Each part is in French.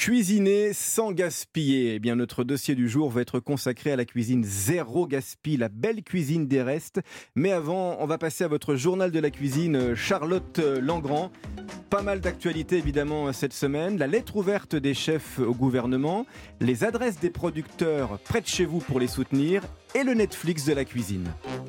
Cuisiner sans gaspiller. Eh bien, notre dossier du jour va être consacré à la cuisine zéro gaspille, la belle cuisine des restes. Mais avant, on va passer à votre journal de la cuisine, Charlotte Langrand. Pas mal d'actualités évidemment cette semaine. La lettre ouverte des chefs au gouvernement, les adresses des producteurs près de chez vous pour les soutenir et le Netflix de la cuisine.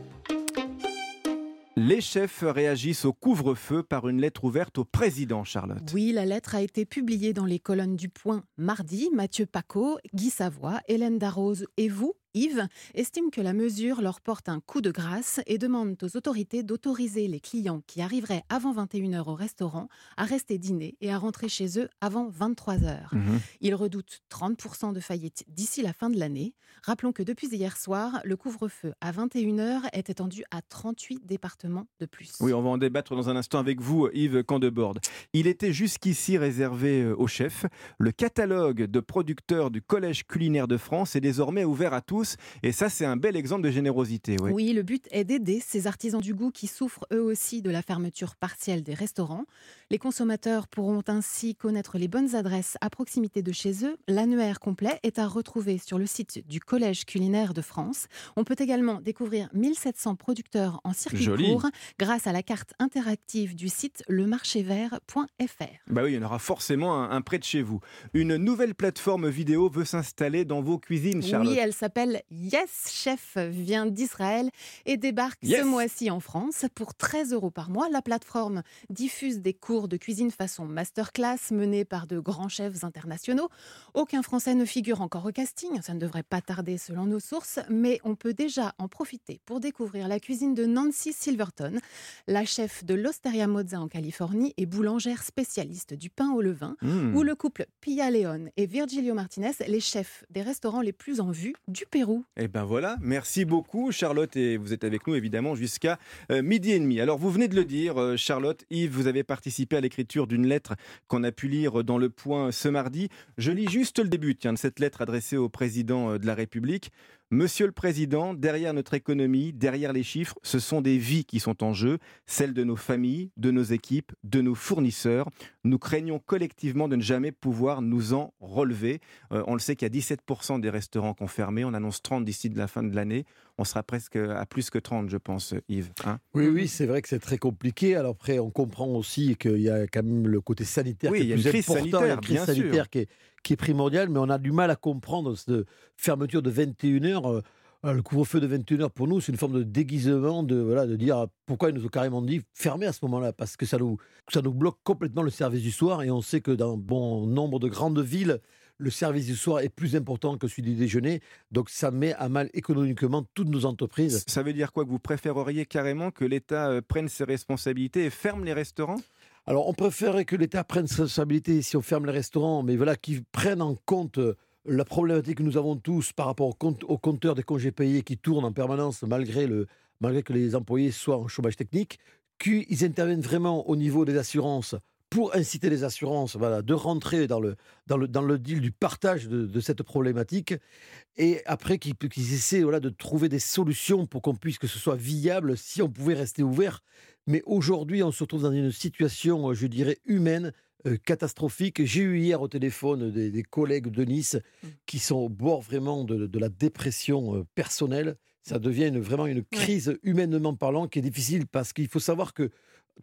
Les chefs réagissent au couvre-feu par une lettre ouverte au président, Charlotte. Oui, la lettre a été publiée dans les colonnes du Point mardi. Mathieu Pacaud, Guy Savoy, Hélène Darroze et vous, Yves, estiment que la mesure leur porte un coup de grâce et demandent aux autorités d'autoriser les clients qui arriveraient avant 21h au restaurant à rester dîner et à rentrer chez eux avant 23h. Ils redoutent 30% de faillites d'ici la fin de l'année. Rappelons que depuis hier soir, le couvre-feu à 21h est étendu à 38 départements de plus. Oui, on va en débattre dans un instant avec vous, Yves Candeborde. Il était jusqu'ici réservé aux chefs. Le catalogue de producteurs du Collège culinaire de France est désormais ouvert à tous. Et ça, c'est un bel exemple de générosité. Oui, le but est d'aider ces artisans du goût qui souffrent eux aussi de la fermeture partielle des restaurants. Les consommateurs pourront ainsi connaître les bonnes adresses à proximité de chez eux. L'annuaire complet est à retrouver sur le site du Collège culinaire de France. On peut également découvrir 1700 producteurs en circuit court grâce à la carte interactive du site lemarchévert.fr. Bah oui, il y en aura forcément un près de chez vous. Une nouvelle plateforme vidéo veut s'installer dans vos cuisines, Charlotte. Oui, elle s'appelle Yes Chef, vient d'Israël et débarque ce mois-ci en France. Pour 13 € par mois, la plateforme diffuse des cours de cuisine façon masterclass menés par de grands chefs internationaux. Aucun Français ne figure encore au casting, ça ne devrait pas tarder selon nos sources, mais on peut déjà en profiter pour découvrir la cuisine de Nancy Silverton, la chef de l'Osteria Mozza en Californie et boulangère spécialiste du pain au levain, ou le couple Pia León et Virgilio Martinez, les chefs des restaurants les plus en vue du Pérou. Et ben voilà, merci beaucoup Charlotte, et vous êtes avec nous évidemment jusqu'à 12h30. Alors vous venez de le dire Charlotte, Yves, vous avez participé à l'écriture d'une lettre qu'on a pu lire dans Le Point ce mardi. Je lis juste le début de cette lettre adressée au président de la République. Monsieur le Président, derrière notre économie, derrière les chiffres, ce sont des vies qui sont en jeu, celles de nos familles, de nos équipes, de nos fournisseurs. Nous craignons collectivement de ne jamais pouvoir nous en relever. On le sait qu'il y a 17% des restaurants qui ont fermé, on annonce 30 d'ici de la fin de l'année. On sera presque à plus que 30, je pense, Yves. Oui, c'est vrai que c'est très compliqué. Alors après, on comprend aussi qu'il y a quand même le côté sanitaire qui est plus important. Il y a une crise sanitaire qui est primordiale, mais on a du mal à comprendre cette fermeture de 21h. Le couvre-feu de 21h, pour nous, c'est une forme de déguisement de dire pourquoi ils nous ont carrément dit fermer à ce moment-là, parce que ça nous bloque complètement le service du soir, et on sait que dans bon nombre de grandes villes, le service du soir est plus important que celui du déjeuner, donc ça met à mal économiquement toutes nos entreprises. Ça veut dire quoi, que vous préféreriez carrément que l'État prenne ses responsabilités et ferme les restaurants ? Alors on préférerait que l'État prenne ses responsabilités si on ferme les restaurants, mais voilà, qu'ils prennent en compte la problématique que nous avons tous par rapport au compteur des congés payés qui tourne en permanence malgré que les employés soient en chômage technique, qu'ils interviennent vraiment au niveau des assurances pour inciter les assurances de rentrer dans le deal du partage de cette problématique, et après qu'ils essaient de trouver des solutions pour que ce soit viable si on pouvait rester ouvert. Mais aujourd'hui, on se retrouve dans une situation, je dirais, humaine, catastrophique. J'ai eu hier au téléphone des collègues de Nice qui sont au bord vraiment de la dépression personnelle. Ça devient vraiment une crise humainement parlant qui est difficile, parce qu'il faut savoir que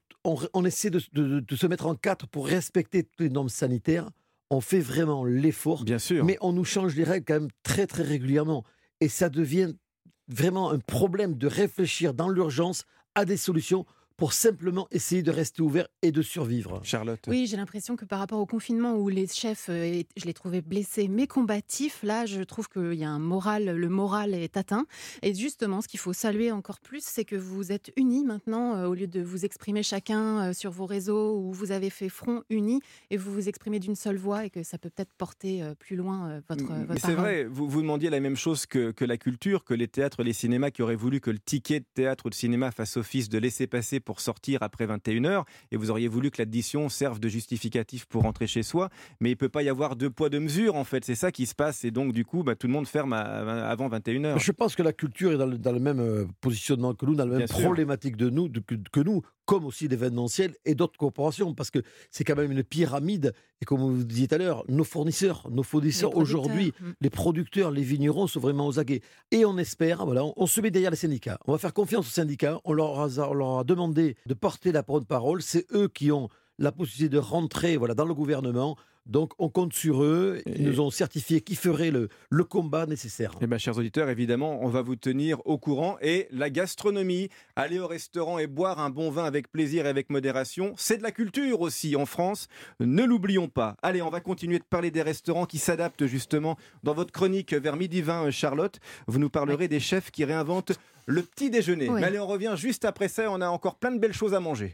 on essaie de se mettre en quatre pour respecter toutes les normes sanitaires. On fait vraiment l'effort, bien sûr, mais on nous change les règles quand même très très régulièrement, et ça devient vraiment un problème de réfléchir dans l'urgence à des solutions pour simplement essayer de rester ouvert et de survivre. Charlotte. Oui, j'ai l'impression que par rapport au confinement où les chefs, je les trouvais blessés mais combatifs, là je trouve qu'il y a le moral est atteint. Et justement, ce qu'il faut saluer encore plus, c'est que vous êtes unis maintenant, au lieu de vous exprimer chacun sur vos réseaux, où vous avez fait front uni et vous vous exprimez d'une seule voix, et que ça peut peut-être porter plus loin votre Mais c'est vrai, vous demandiez la même chose que la culture, que les théâtres, les cinémas, qui auraient voulu que le ticket de théâtre ou de cinéma fasse office de laisser-passer pour sortir après 21h, et vous auriez voulu que l'addition serve de justificatif pour rentrer chez soi, mais il ne peut pas y avoir deux poids deux mesures, en fait, c'est ça qui se passe, et donc du coup tout le monde ferme avant 21h. Je pense que la culture est dans le même positionnement que nous, dans la même problématique que nous, comme aussi l'événementiel et d'autres corporations, parce que c'est quand même une pyramide. Et comme vous disiez tout à l'heure, nos fournisseurs aujourd'hui, les producteurs, les vignerons sont vraiment aux aguets. Et on espère, voilà, on se met derrière les syndicats. On va faire confiance aux syndicats. On leur a demandé de porter la parole. C'est eux qui ont la possibilité de rentrer dans le gouvernement. Donc, on compte sur eux. Ils nous ont certifié qu'ils feraient le combat nécessaire. Eh bien, chers auditeurs, évidemment, on va vous tenir au courant. Et la gastronomie, aller au restaurant et boire un bon vin avec plaisir et avec modération, c'est de la culture aussi en France. Ne l'oublions pas. Allez, on va continuer de parler des restaurants qui s'adaptent justement. Dans votre chronique vers midi 20, Charlotte, vous nous parlerez des chefs qui réinventent le petit déjeuner. Mais allez, on revient juste après ça. On a encore plein de belles choses à manger.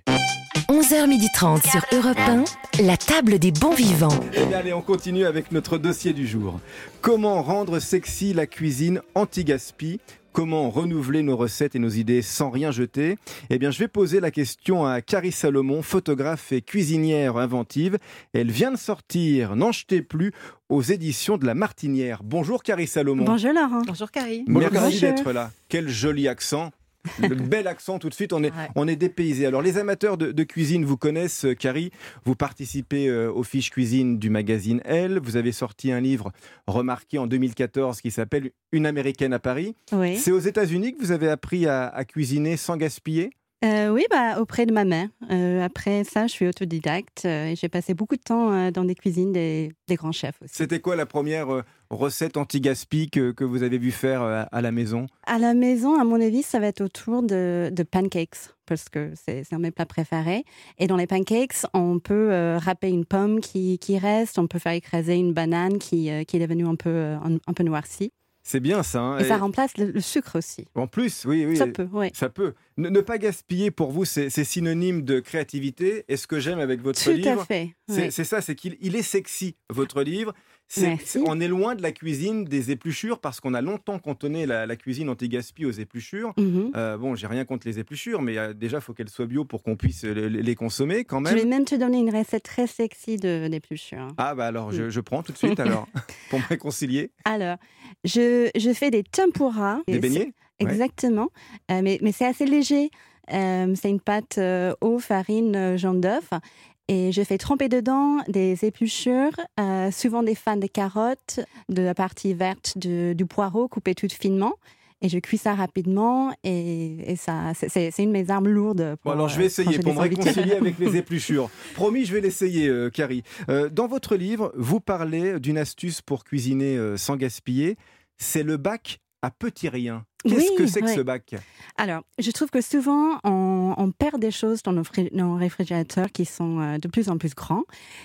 11h30 sur Europe 1, la table des bons vivants. Et bien allez, on continue avec notre dossier du jour. Comment rendre sexy la cuisine anti-gaspi ? Comment renouveler nos recettes et nos idées sans rien jeter ? Eh bien, je vais poser la question à Carrie Salomon, photographe et cuisinière inventive. Elle vient de sortir N'en jetez plus aux éditions de La Martinière. Bonjour Carrie Salomon. Bonjour Laurent. Bonjour Carrie. Merci d'être là. Quel joli accent. Le bel accent tout de suite, on est dépaysé. Alors les amateurs de cuisine vous connaissent, Carrie, vous participez aux fiches cuisine du magazine Elle, vous avez sorti un livre remarqué en 2014 qui s'appelle Une Américaine à Paris. Oui. C'est aux États-Unis que vous avez appris à cuisiner sans gaspiller ? Oui, auprès de ma mère. Après ça, je suis autodidacte et j'ai passé beaucoup de temps dans des cuisines des grands chefs aussi. C'était quoi la première recette anti-gaspi que vous avez vu faire à la maison ? À la maison, à mon avis, ça va être autour de pancakes, parce que c'est un de mes plats préférés. Et dans les pancakes, on peut râper une pomme qui reste, on peut faire écraser une banane qui est devenue un peu noircie. C'est bien ça. Hein, et ça remplace le sucre aussi. En plus, oui. Ça peut, oui. Ça peut. Ne pas gaspiller, pour vous, c'est synonyme de créativité. Et ce que j'aime avec votre livre, tout à fait. C'est ça, c'est qu'il est sexy, votre livre. Merci. On est loin de la cuisine des épluchures, parce qu'on a longtemps cantonné la cuisine anti-gaspi aux épluchures. Bon, j'ai rien contre les épluchures, mais déjà, il faut qu'elles soient bio pour qu'on puisse les consommer quand même. Je vais même te donner une recette très sexy d'épluchures. Ah alors, je prends tout de suite alors, pour me réconcilier. Alors, je fais des tempura. Des beignets ? Exactement, mais c'est assez léger. C'est une pâte eau, farine, jaune d'œuf. Et je fais tremper dedans des épluchures, souvent des fans de carottes, de la partie verte du poireau coupé tout finement. Et je cuis ça rapidement et ça, c'est une de mes armes lourdes. Alors je vais essayer pour me réconcilier avec les épluchures. Promis, je vais l'essayer, Carrie. Dans votre livre, vous parlez d'une astuce pour cuisiner sans gaspiller. C'est le bac à petit rien. Qu'est-ce que c'est que ce bac ? Alors, je trouve que souvent, on perd des choses dans nos réfrigérateurs qui sont de plus en plus grands.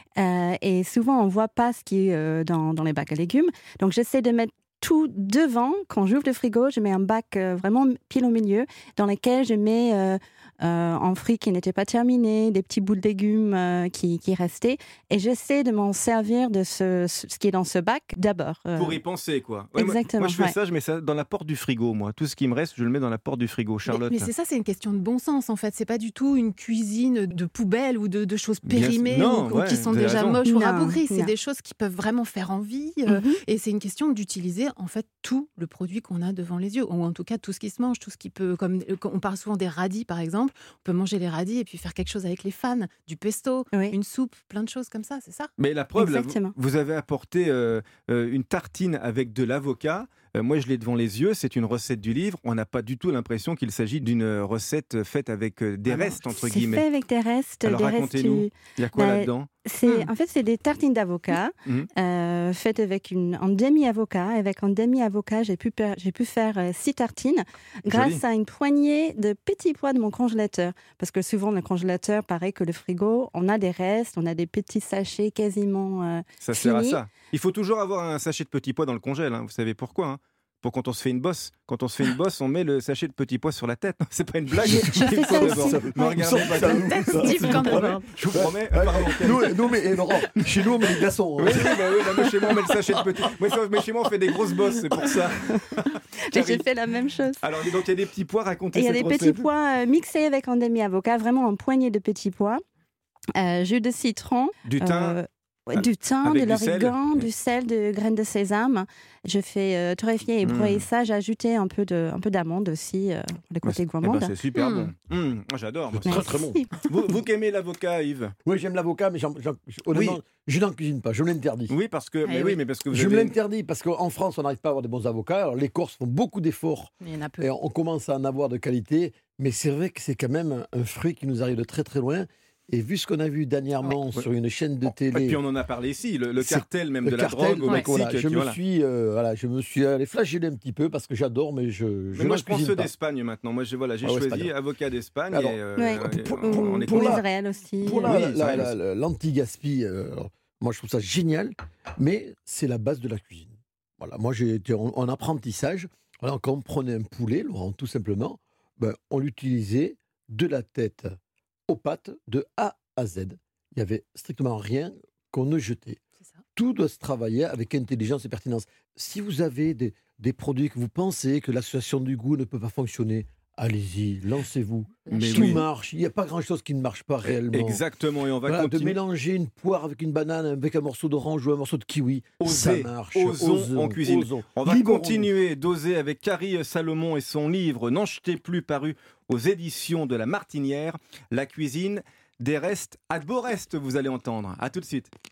Et souvent, on ne voit pas ce qui est dans les bacs à légumes. Donc, j'essaie de mettre tout devant. Quand j'ouvre le frigo, je mets un bac vraiment pile au milieu dans lequel je mets un fruit qui n'était pas terminé, des petits bouts de légumes qui restaient. Et j'essaie de m'en servir de ce qui est dans ce bac d'abord. Pour y penser, quoi. Ouais, exactement. Moi, je fais ça, je mets ça dans la porte du frigo, moi. Tout ce qui me reste, je le mets dans la porte du frigo. Charlotte. Mais c'est ça, c'est une question de bon sens, en fait. C'est pas du tout une cuisine de poubelle ou de choses périmées ou qui sont déjà moches ou rabougries. C'est des choses qui peuvent vraiment faire envie. Et c'est une question d'utiliser, en fait, tout le produit qu'on a devant les yeux. Ou en tout cas, tout ce qui se mange, tout ce qui peut... Comme on parle souvent des radis, par exemple. On peut manger les radis et puis faire quelque chose avec les fans, du pesto, une soupe, plein de choses comme ça, c'est ça ? Mais la preuve, là, vous avez apporté une tartine avec de l'avocat. Moi, je l'ai devant les yeux, c'est une recette du livre. On n'a pas du tout l'impression qu'il s'agit d'une recette faite avec des restes, entre guillemets. C'est fait avec des restes. Alors racontez-nous, il y a quoi là-dedans ? En fait, c'est des tartines d'avocat faites avec un demi-avocat. Avec un demi-avocat, j'ai pu faire 6 tartines grâce à une poignée de petits pois de mon congélateur. Parce que souvent, le congélateur, pareil que le frigo, on a des restes, on a des petits sachets quasiment ça sert à ça. Il faut toujours avoir un sachet de petits pois dans le congèle. Vous savez pourquoi, hein ? Pour quand on se fait une bosse. Quand on se fait une bosse, on met le sachet de petits pois sur la tête. C'est pas une blague. Je fais ça aussi. Ne regardez pas ça. Je vous promets. Nous, Laurent, chez nous, on met des glaçons. Oui, chez moi, on met le sachet de petits pois. Mais chez moi, on fait des grosses bosses, c'est pour ça. J'ai fait la même chose. Alors, donc, il y a des petits pois, racontez cette recette. Il y a des petits pois mixés avec un demi-avocat, vraiment un poignée de petits pois. Jus de citron. Du thym. Du thym, avec de du sel. l'origan, du sel, de graines de sésame. Je fais torréfier et broyer ça. J'ai ajouté un peu d'amande aussi, pour le côté gourmand. C'est super bon. J'adore. C'est très très bon. Vous qui aimez l'avocat, Yves? Oui, j'aime l'avocat, mais honnêtement, je n'en cuisine pas. Je me l'interdis. Oui, parce que, mais parce que vous Je avez... me l'interdis parce qu'en France, on n'arrive pas à avoir des bons avocats. Alors, les Corses font beaucoup d'efforts Il y en a peu. et on commence à en avoir de qualité. Mais c'est vrai que c'est quand même un fruit qui nous arrive de très très loin. Et vu ce qu'on a vu dernièrement sur une chaîne de télé, Et puis on en a parlé ici, le cartel même de la cartel, drogue au Mexique. voilà, je me suis allé flageller un petit peu parce que j'adore, mais moi je prends ceux pas. d'Espagne maintenant. Moi j'ai choisi espagnol. avocat d'Espagne. Alors, Pour l'Israël aussi. Pour Israël l'anti-gaspi, moi je trouve ça génial, mais c'est la base de la cuisine. Voilà, moi j'ai été en apprentissage. Voilà, quand on prenait un poulet, Laurent, tout simplement, on l'utilisait de la tête aux pattes, de A à Z. Il n'y avait strictement rien qu'on ne jetait. Tout doit se travailler avec intelligence et pertinence. Si vous avez des produits que vous pensez que l'association du goût ne peut pas fonctionner, allez-y, lancez-vous. Tout marche. Il n'y a pas grand-chose qui ne marche pas réellement. Exactement, et on va continuer. De mélanger une poire avec une banane, avec un morceau d'orange ou un morceau de kiwi, ça marche. Osons en cuisine. On va continuer d'oser avec Carrie Salomon et son livre « N'en jetez plus » paru aux éditions de La Martinière. La cuisine des restes ad Borest, vous allez entendre. À tout de suite.